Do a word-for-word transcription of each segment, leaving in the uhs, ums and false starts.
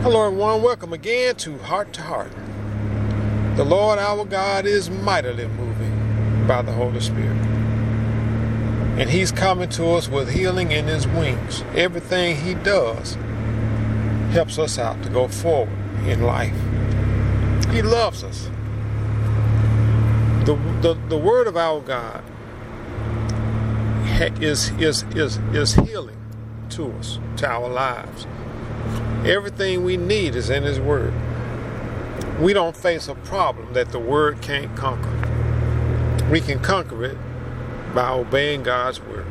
Hello everyone, welcome again to Heart to Heart. The Lord our God is mightily moving by the Holy Spirit. And He's coming to us with healing in His wings. Everything He does helps us out to go forward in life. He loves us. The, the, the Word of our God is, is, is, is healing to us, to our lives. Everything we need is in His Word. We don't face a problem that the Word can't conquer. We can conquer it by obeying God's Word.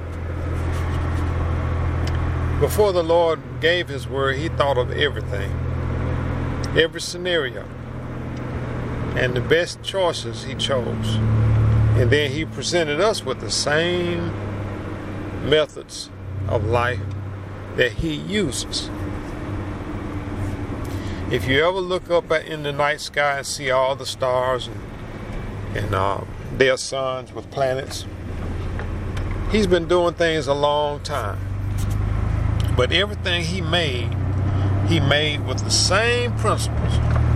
Before the Lord gave His Word, He thought of everything, every scenario, and the best choices He chose. And then He presented us with the same methods of life that He uses. If you ever look up at, in the night sky and see all the stars and, and uh, their suns with planets, He's been doing things a long time. But everything He made, He made with the same principles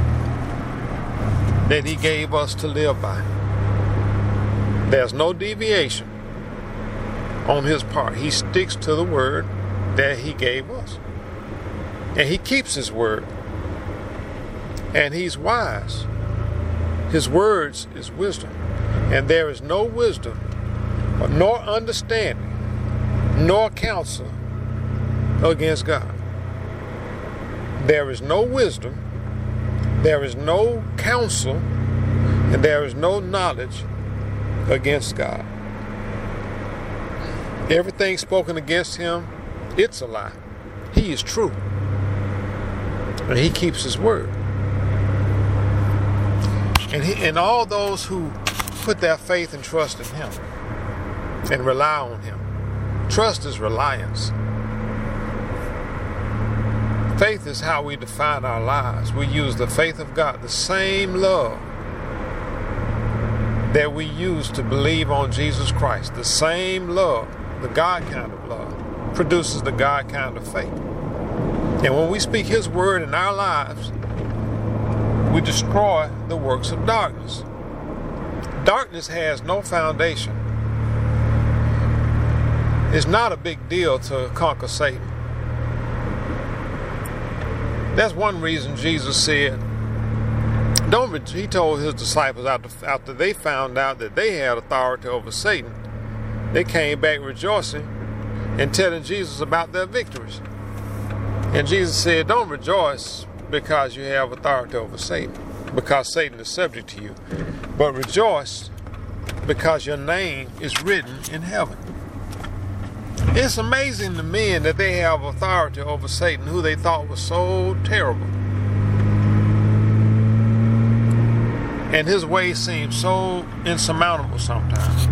that He gave us to live by. There's no deviation on His part. He sticks to the Word that He gave us. And He keeps His Word. And He's wise. His words is wisdom. And there is no wisdom, nor understanding, nor counsel against God. There is no wisdom, there is no counsel, and there is no knowledge against God. Everything spoken against Him, it's a lie. He is true. And He keeps His word. And, he, and all those who put their faith and trust in Him and rely on Him. Trust is reliance. Faith is how we define our lives. We use the faith of God, the same love that we use to believe on Jesus Christ. The same love, the God kind of love, produces the God kind of faith. And when we speak His word in our lives, we destroy the works of darkness. Darkness has no foundation. It's not a big deal to conquer Satan. That's one reason Jesus said, don't, He told His disciples after, after they found out that they had authority over Satan, they came back rejoicing and telling Jesus about their victories. And Jesus said, don't rejoice because you have authority over Satan, because Satan is subject to you, but rejoice because your name is written in heaven. It's amazing to men that they have authority over Satan, who they thought was so terrible. And his ways seem so insurmountable sometimes.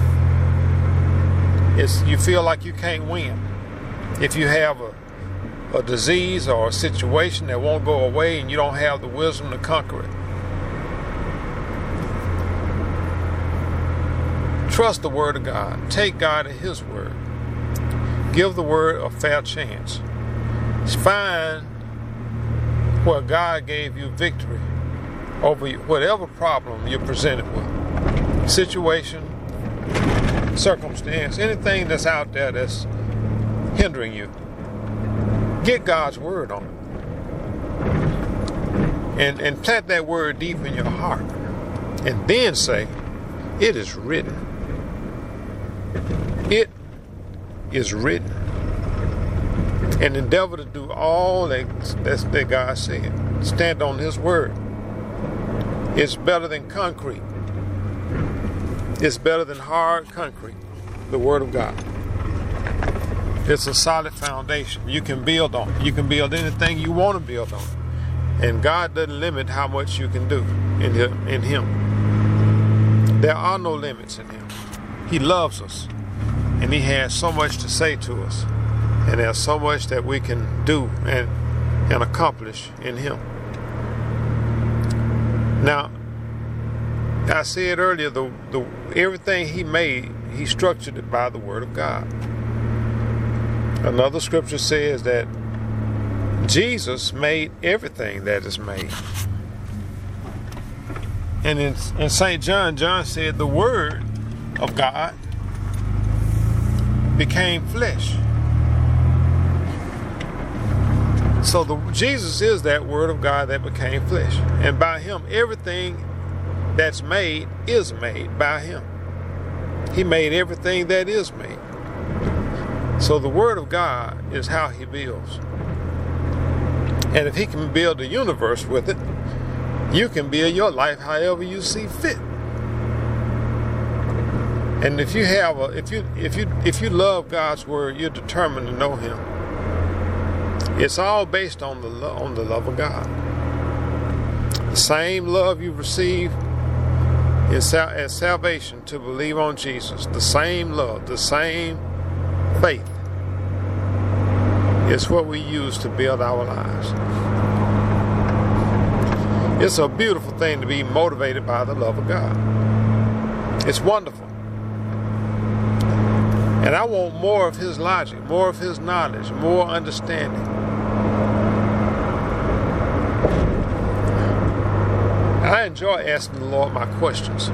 It's, you feel like you can't win. If you have a a disease or a situation that won't go away and you don't have the wisdom to conquer it. Trust the Word of God. Take God at His word. Give the Word a fair chance. Find where God gave you victory over whatever problem you're presented with. Situation, circumstance, anything that's out there that's hindering you. Get God's word on it. And, and plant that word deep in your heart. And then say, it is written. It is written. And endeavor to do all that, that's, that God said. Stand on His word. It's better than concrete. It's better than hard concrete. The Word of God. It's a solid foundation. You can build on it. You can build anything you want to build on. And God doesn't limit how much you can do in Him. In Him. There are no limits in Him. He loves us. And He has so much to say to us. And there's so much that we can do and, and accomplish in Him. Now, I said earlier, the, the everything He made, He structured it by the Word of God. Another scripture says that Jesus made everything that is made. And in, in Saint John, John said the Word of God became flesh. So the, Jesus is that Word of God that became flesh. And by Him, everything that's made is made by Him. He made everything that is made. So the Word of God is how He builds. And if He can build the universe with it, you can build your life however you see fit. And if you have a, if you if you if you love God's Word, you're determined to know Him. It's all based on the lo- on the love of God. The same love you receive in sal- as salvation to believe on Jesus, the same love, the same faith is what we use to build our lives. It's a beautiful thing to be motivated by the love of God. It's wonderful. And I want more of His logic, more of His knowledge, more understanding. I enjoy asking the Lord my questions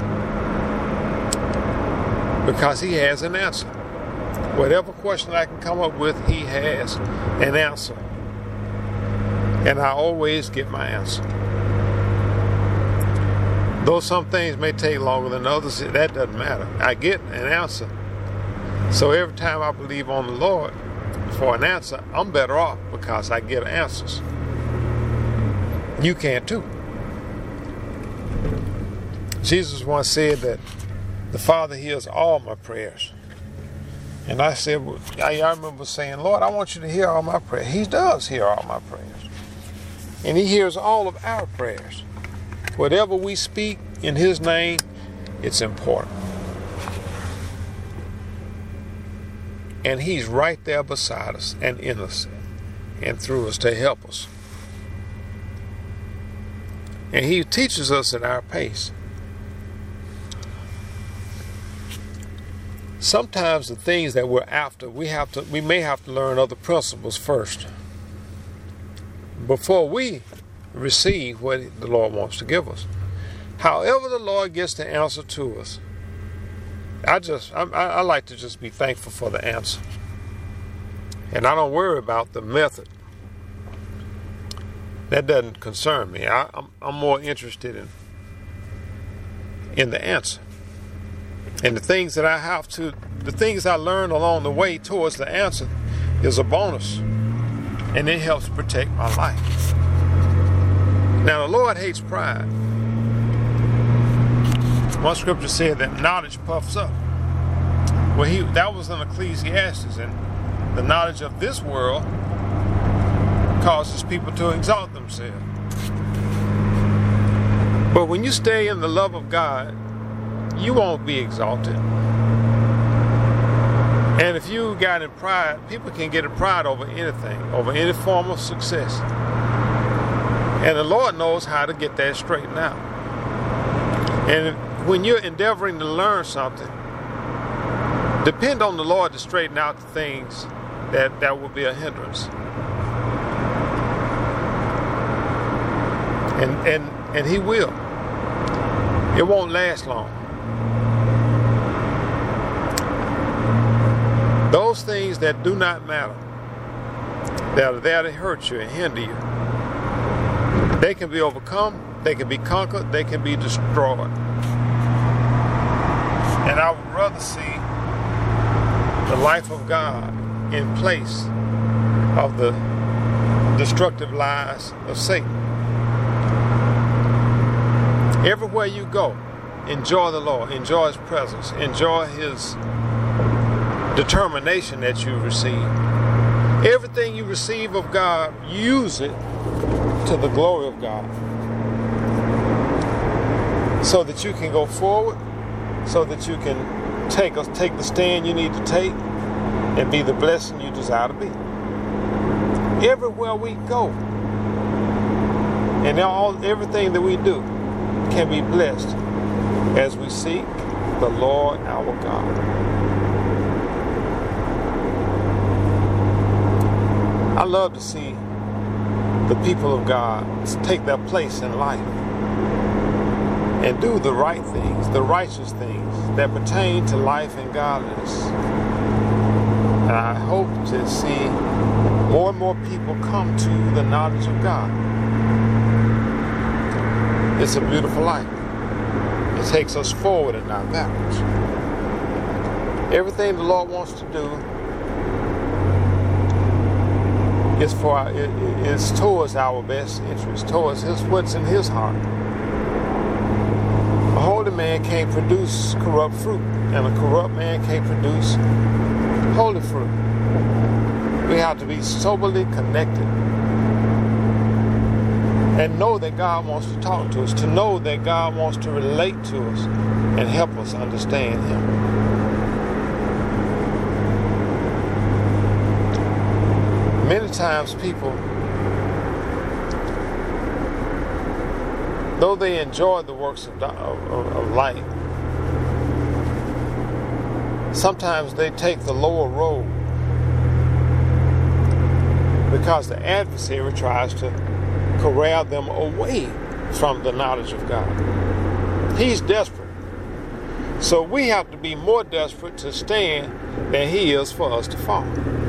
because He has an answer. Whatever question I can come up with, He has an answer. And I always get my answer. Though some things may take longer than others, that doesn't matter. I get an answer. So every time I believe on the Lord for an answer, I'm better off because I get answers. You can too. Jesus once said that the Father hears all my prayers. And I said, I, I remember saying, Lord, I want you to hear all my prayers. He does hear all my prayers. And He hears all of our prayers. Whatever we speak in His name, it's important. And He's right there beside us and in us and through us to help us. And He teaches us at our pace. Sometimes the things that we're after, we have to, we may have to learn other principles first before we receive what the Lord wants to give us. However the Lord gets the answer to us, I just I, I like to just be thankful for the answer, and I don't worry about the method. That doesn't concern me. I, I'm I'm more interested in in the answer. And the things that I have to, the things I learn along the way towards the answer is a bonus. And it helps protect my life. Now, the Lord hates pride. One scripture said that knowledge puffs up. Well, he that was in Ecclesiastes, and the knowledge of this world causes people to exalt themselves. But when you stay in the love of God, you won't be exalted. And if you got in pride, people can get in pride over anything, over any form of success. And the Lord knows how to get that straightened out. And when you're endeavoring to learn something, depend on the Lord to straighten out the things that, that will be a hindrance. And, and, and He will. It won't last long. Those things that do not matter, that are there to hurt you and hinder you, they can be overcome, they can be conquered, they can be destroyed. And I would rather see the life of God in place of the destructive lies of Satan. Everywhere you go, enjoy the Lord, enjoy His presence, enjoy His determination that you receive. Everything you receive of God, use it to the glory of God, so that you can go forward, so that you can take us take the stand you need to take and be the blessing you desire to be. Everywhere we go, and all everything that we do can be blessed as we seek the Lord our God. I love to see the people of God take their place in life and do the right things, the righteous things that pertain to life and godliness. And I hope to see more and more people come to the knowledge of God. It's a beautiful life. It takes us forward and not backwards. Everything the Lord wants to do is for our, it, is towards our best interest, towards his what's in his heart. A holy man can't produce corrupt fruit, and a corrupt man can't produce holy fruit. We have to be soberly connected and know that God wants to talk to us, to know that God wants to relate to us and help us understand him. Many times people, though they enjoy the works of, of, of life, sometimes they take the lower road because the adversary tries to corral them away from the knowledge of God. He's desperate. So we have to be more desperate to stand than he is for us to fall.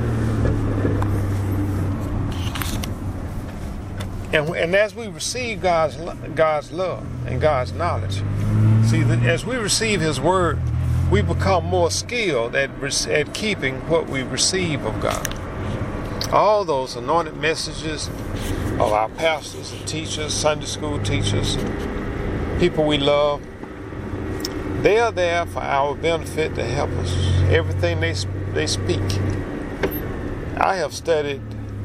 And, and as we receive God's God's love and God's knowledge, see, that as we receive his word, we become more skilled at, at keeping what we receive of God. All those anointed messages of our pastors and teachers, Sunday school teachers, people we love, they are there for our benefit to help us. Everything they, they speak. I have studied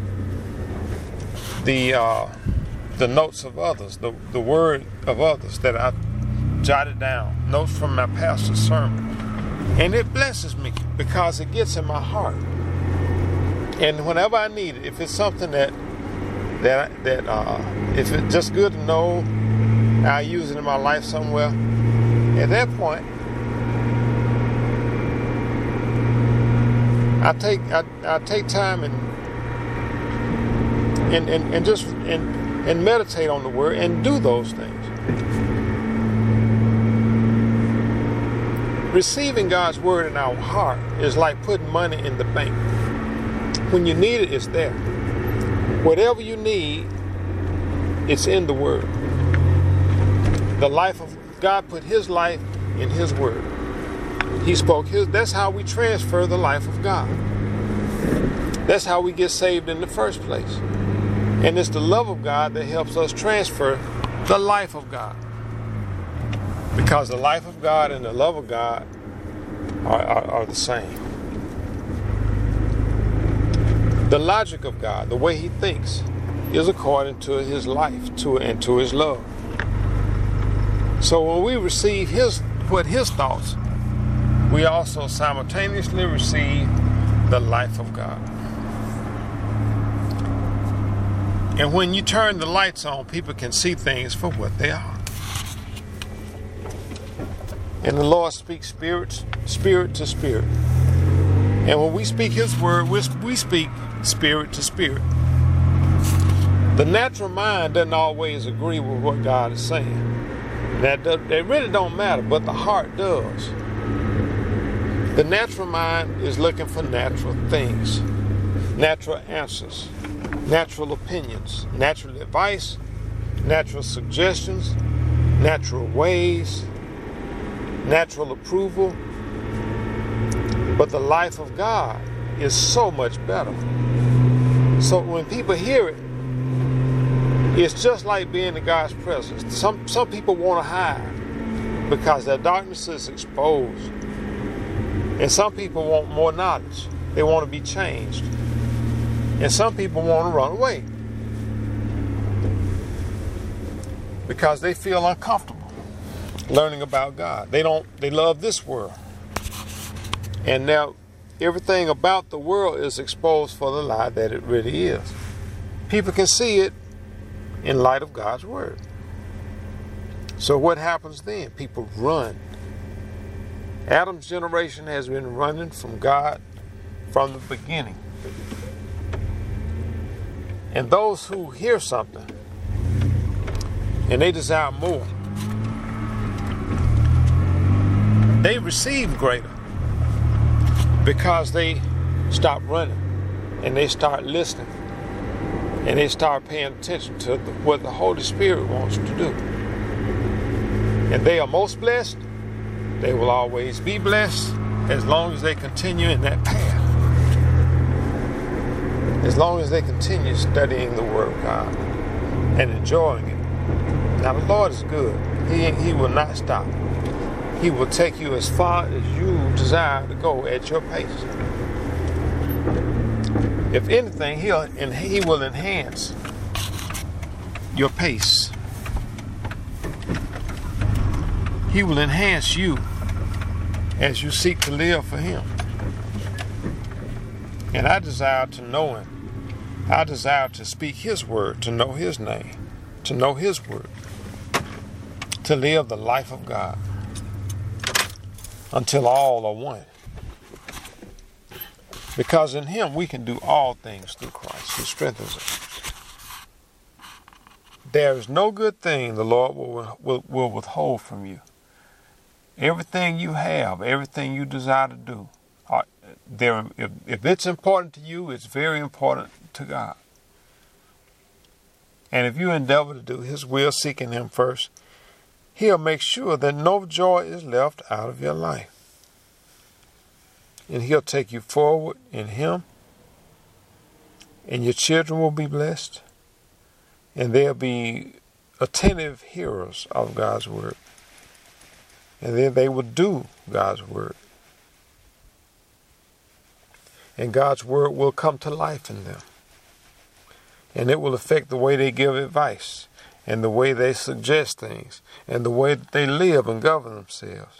the uh, the notes of others, the, the word of others that I jotted down, notes from my pastor's sermon. And it blesses me because it gets in my heart. And whenever I need it, if it's something that that that uh, if it's just good to know, I use it in my life somewhere. At that point, I take I, I take time and and and, and just and, and meditate on the word and do those things. Receiving God's word in our heart is like putting money in the bank. When you need it, it's there. Whatever you need, it's in the word. The life of God put his life in his word. He spoke his, that's how we transfer the life of God. That's how we get saved in the first place. And it's the love of God that helps us transfer the life of God. Because the life of God and the love of God are, are, are the same. The logic of God, the way he thinks, is according to his life to and to his love. So when we receive his what his thoughts, we also simultaneously receive the life of God. And when you turn the lights on, people can see things for what they are. And the Lord speaks spirit, spirit to spirit. And when we speak his word, we speak spirit to spirit. The natural mind doesn't always agree with what God is saying. That, that really don't matter, but the heart does. The natural mind is looking for natural things, natural answers, natural opinions, natural advice, natural suggestions, natural ways, natural approval. But the life of God is so much better. So when people hear it, it's just like being in God's presence. Some some people want to hide because their darkness is exposed. And some people want more knowledge. They want to be changed. And some people want to run away because they feel uncomfortable learning about God. They don't. They love this world. And now everything about the world is exposed for the lie that it really is. People can see it in light of God's word. So what happens then? People run. Adam's generation has been running from God from the beginning. And those who hear something and they desire more, they receive greater because they stop running and they start listening and they start paying attention to the, what the Holy Spirit wants to do. And they are most blessed. They will always be blessed as long as they continue in that path. As long as they continue studying the Word of God and enjoying it. Now the Lord is good. He, he will not stop. He will take you as far as you desire to go at your pace. If anything, he'll, and he will enhance your pace. He will enhance you as you seek to live for Him. And I desire to know Him. I desire to speak His word, to know His name, to know His word, to live the life of God until all are one. Because in Him we can do all things through Christ who strengthens us. There is no good thing the Lord will, will, will withhold from you. Everything you have, everything you desire to do, are, there, if, if it's important to you, it's very important to God. And if you endeavor to do His will, seeking Him first, He'll make sure that no joy is left out of your life. And He'll take you forward in Him. And your children will be blessed. And they'll be attentive hearers of God's word. And then they will do God's word. And God's word will come to life in them. And it will affect the way they give advice. And the way they suggest things. And the way that they live and govern themselves.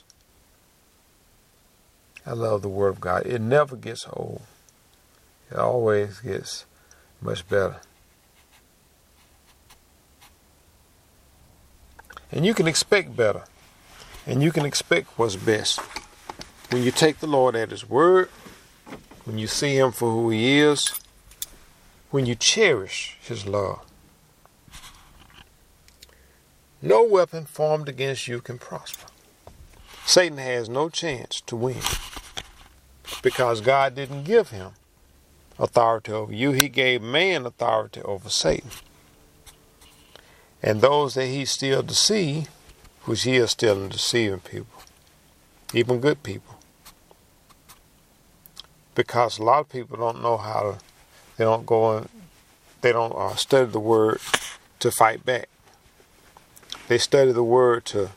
I love the Word of God. It never gets old. It always gets much better. And you can expect better. And you can expect what's best. When you take the Lord at His word, when you see Him for who He is, when you cherish His love, no weapon formed against you can prosper. Satan has no chance to win. Because God didn't give him authority over you. He gave man authority over Satan. And those that he still deceives, which he is still deceiving people, even good people. Because a lot of people don't know how to, they don't go and, they don't uh, study the word to fight back. They study the word to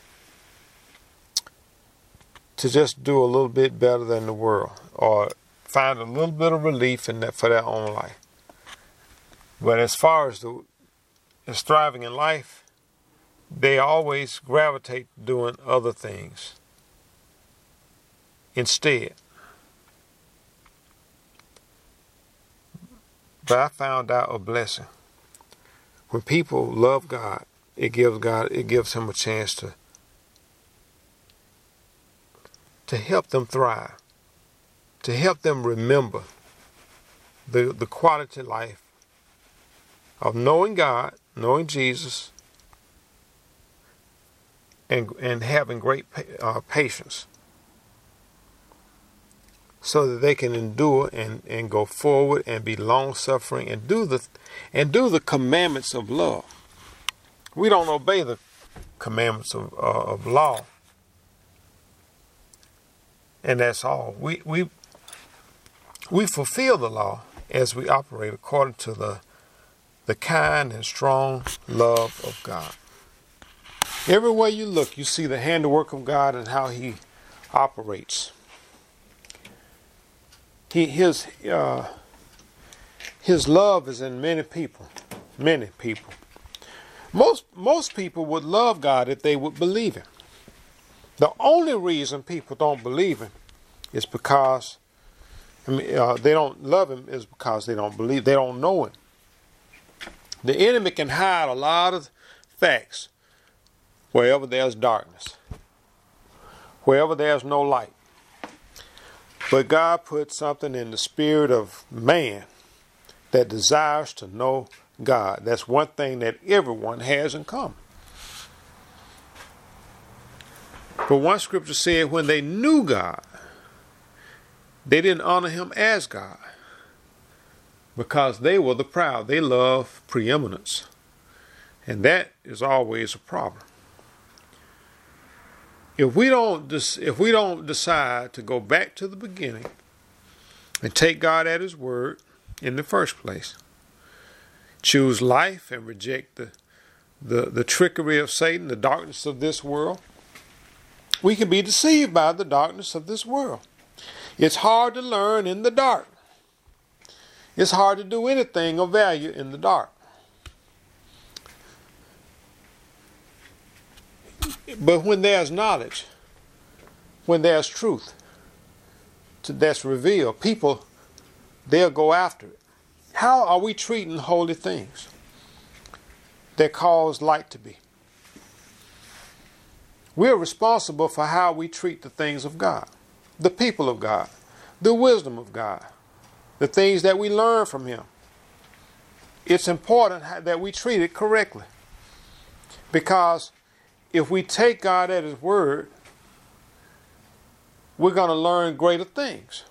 to just do a little bit better than the world, or find a little bit of relief in that for their own life. But as far as the as thriving in life, they always gravitate to doing other things instead. But I found out a blessing. When people love God, it gives God, it gives Him a chance to to help them thrive, to help them remember the, the quality life of knowing God, knowing Jesus, and, and having great uh, patience so that they can endure and, and go forward and be long-suffering and do the and do the commandments of love. We don't obey the commandments of, uh, of law. And that's all. We we we fulfill the law as we operate according to the the kind and strong love of God. Everywhere you look, you see the handiwork of God and how He operates. He his uh, His love is in many people, many people. Most most people would love God if they would believe Him. The only reason people don't believe Him is because I mean, uh, they don't love Him is because they don't believe, they don't know Him. The enemy can hide a lot of facts wherever there's darkness, wherever there's no light. But God put something in the spirit of man that desires to know God. That's one thing that everyone has in common. But one scripture said when they knew God, they didn't honor him as God because they were the proud. They love preeminence. And that is always a problem. If we don't if we don't decide to go back to the beginning and take God at his word in the first place, choose life and reject the, the, the trickery of Satan, the darkness of this world, we can be deceived by the darkness of this world. It's hard to learn in the dark. It's hard to do anything of value in the dark. But when there's knowledge, when there's truth that's revealed, people, they'll go after it. How are we treating holy things that cause light to be? We're responsible for how we treat the things of God, the people of God, the wisdom of God, the things that we learn from him. It's important that we treat it correctly, because if we take God at his word, we're going to learn greater things.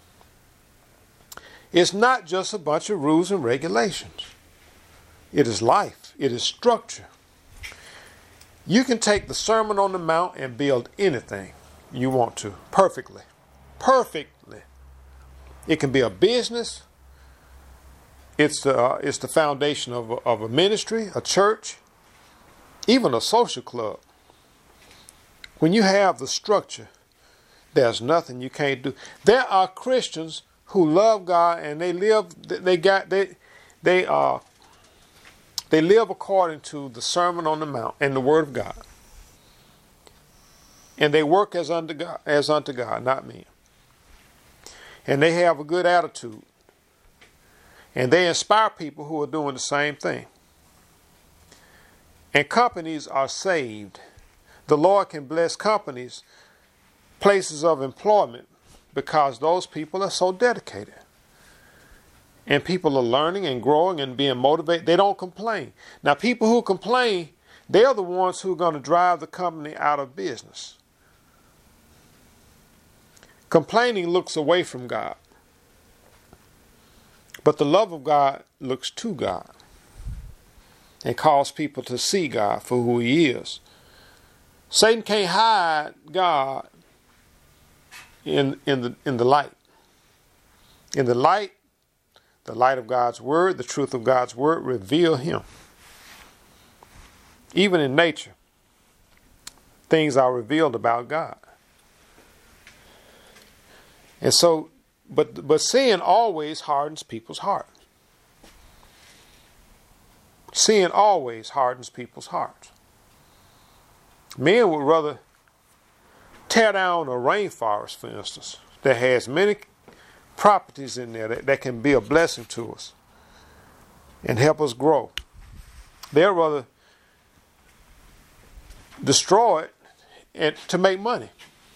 It's not just a bunch of rules and regulations. It is life. It is structure. You can take the Sermon on the Mount and build anything you want to perfectly. Perfectly. It can be a business. It's the, uh, it's the foundation of a, of a ministry, a church, even a social club. When you have the structure, there's nothing you can't do. There are Christians who love God and they live. They got they they uh they live according to the Sermon on the Mount and the Word of God, and they work as unto God, as unto God, not men. And they have a good attitude, and they inspire people who are doing the same thing. And companies are saved. The Lord can bless companies, places of employment, because those people are so dedicated. And people are learning and growing and being motivated. They don't complain. Now, people who complain, they're the ones who are going to drive the company out of business. Complaining looks away from God. But the love of God looks to God and calls people to see God for who he is. Satan can't hide God in, in, the, in the light. In the light, the light of God's word, the truth of God's word reveal him. Even in nature, things are revealed about God. And so, but but sin always hardens people's heart. Sin always hardens people's hearts. Men would rather tear down a rainforest, for instance, that has many properties in there that, that can be a blessing to us and help us grow. They'd rather destroy it and to make money.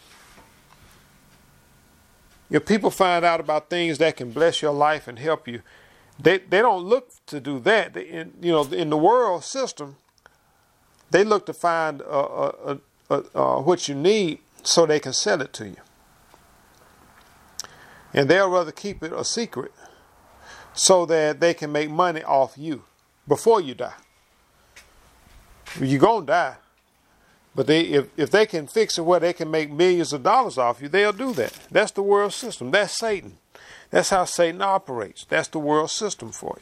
If people find out about things that can bless your life and help you, they they don't look to do that. They, in, you know, in the world system, they look to find uh, uh, uh, uh, what you need so they can sell it to you. And they'll rather keep it a secret so that they can make money off you before you die. You're going to die. But they, if, if they can fix it where they can make millions of dollars off you, they'll do that. That's the world system. That's Satan. That's how Satan operates. That's the world system for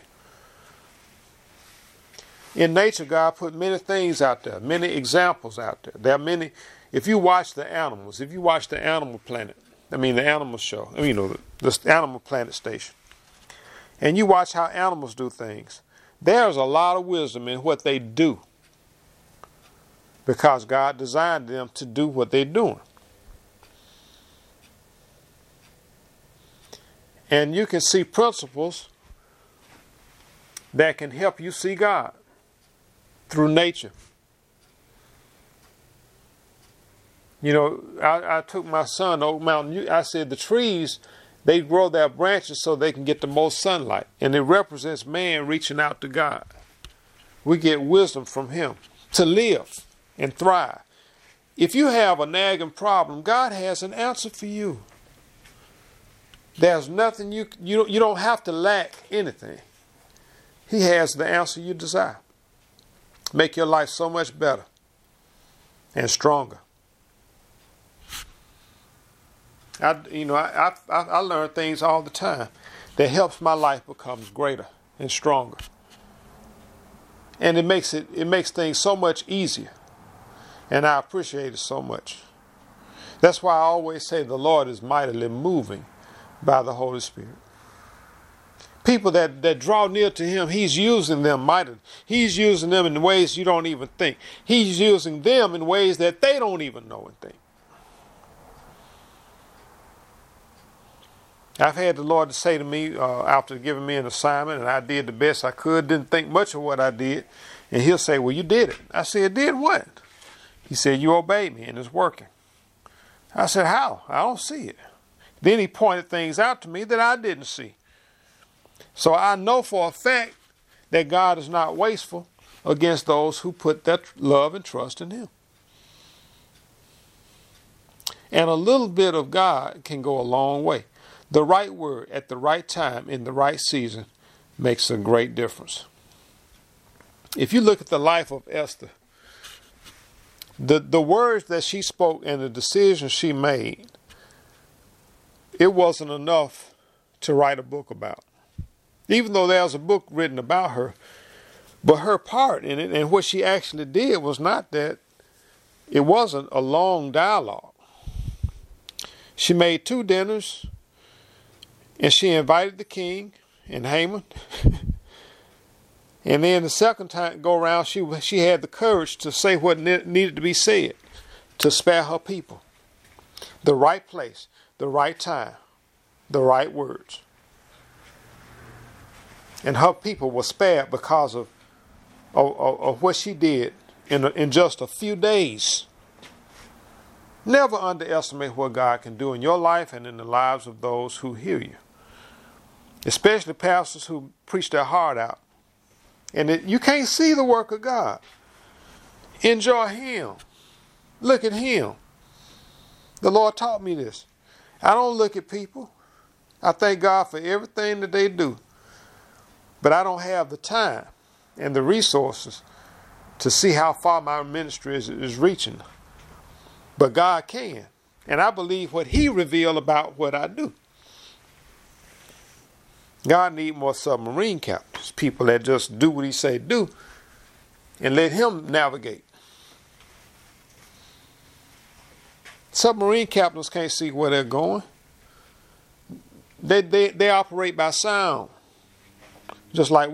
you. In nature, God put many things out there, many examples out there. There are many. If you watch the animals, if you watch the Animal Planet, I mean the Animal Show, I mean, you know, the, the Animal Planet station, and you watch how animals do things, there's a lot of wisdom in what they do, because God designed them to do what they're doing. And you can see principles that can help you see God through nature. You know, I, I took my son to Oak Mountain. I said the trees They grow their branches so they can get the most sunlight. And it represents man reaching out to God. We get wisdom from him to live and thrive. If you have a nagging problem, God has an answer for you. There's nothing you, you, don't, you don't have to lack anything. He has the answer you desire. Make your life so much better and stronger. I, you know, I, I, I learn things all the time that helps my life becomes greater and stronger. And it makes it, it makes things so much easier. And I appreciate it so much. That's why I always say the Lord is mightily moving by the Holy Spirit. People that, that draw near to him, he's using them mightily. He's using them in ways you don't even think. He's using them in ways that they don't even know and think. I've had the Lord to say to me uh, after giving me an assignment, and I did the best I could, didn't think much of what I did. And he'll say, well, you did it. I said, did what? He said, you obeyed me and it's working. I said, how? I don't see it. Then he pointed things out to me that I didn't see. So I know for a fact that God is not wasteful against those who put their love and trust in him. And a little bit of God can go a long way. The right word at the right time in the right season makes a great difference. If you look at the life of Esther, the, the words that she spoke and the decisions she made, it wasn't enough to write a book about. Even though there was a book written about her, but her part in it and what she actually did was not that. It wasn't a long dialogue. She made two dinners. And she invited the king and Haman. And then the second time go around, she she had the courage to say what ne- needed to be said to spare her people. The right place, the right time, the right words. And her people were spared because of, of, of, of what she did in, a, in just a few days. Never underestimate what God can do in your life and in the lives of those who hear you. Especially pastors who preach their heart out. And it, you can't see the work of God. Enjoy him. Look at him. The Lord taught me this. I don't look at people. I thank God for everything that they do. But I don't have the time and the resources to see how far my ministry is, is reaching. But God can. And I believe what he revealed about what I do. God need more submarine captains, people that just do what he say do, and let him navigate. Submarine captains can't see where they're going. They they they operate by sound, just like